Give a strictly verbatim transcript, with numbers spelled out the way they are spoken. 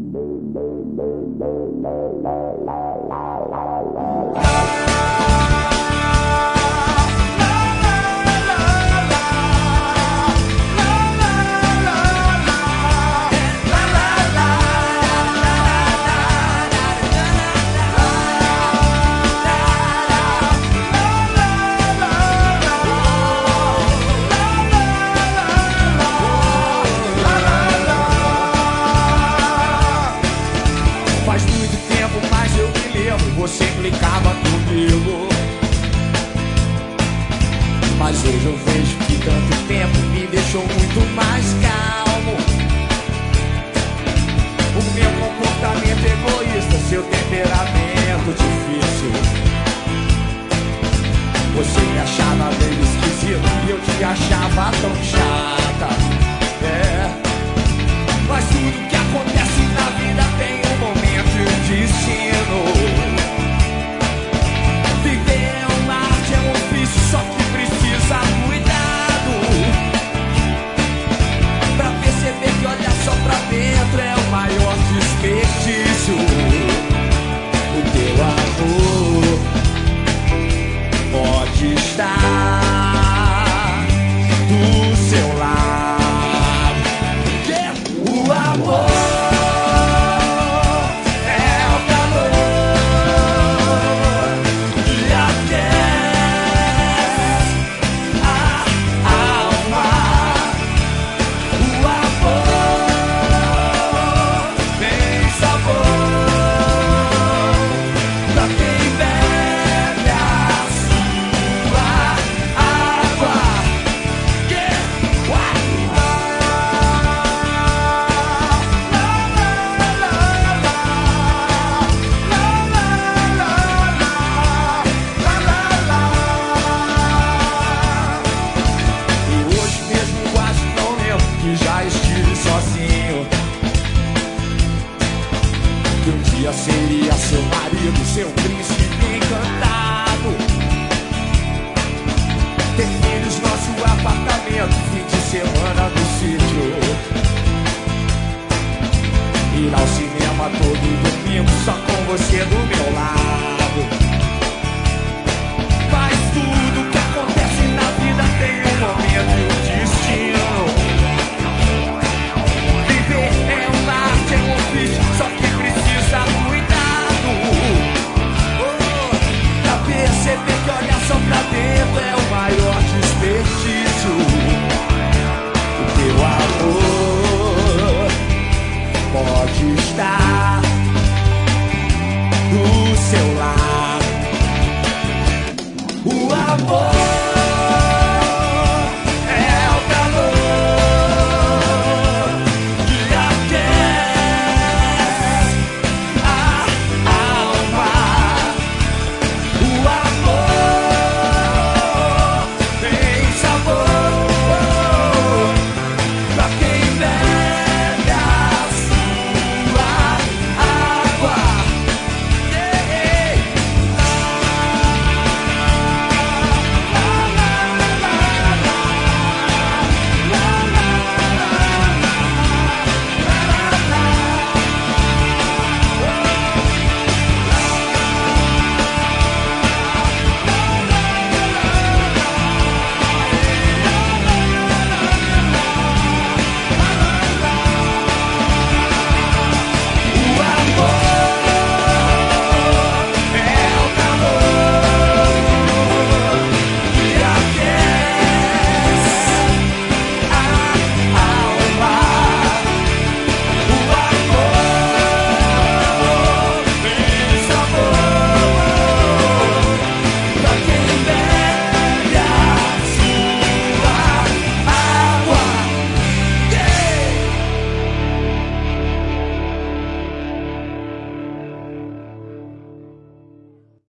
Você implicava comigo, mas hoje eu vejo que tanto tempo me deixou muito mais calmo. O meu comportamento egoísta, seu temperamento difícil. Você me achava meio esquisito e eu te achava tão chata. É, mas tudo que acontece na vida tem um momento de ensino. Viver é uma arte, é um ofício, só que precisa cuidado pra perceber que olhar só pra dentro é o maior desperdício. O teu amor pode estar do seu lado, porque o amor seria seu marido, seu príncipe encantado.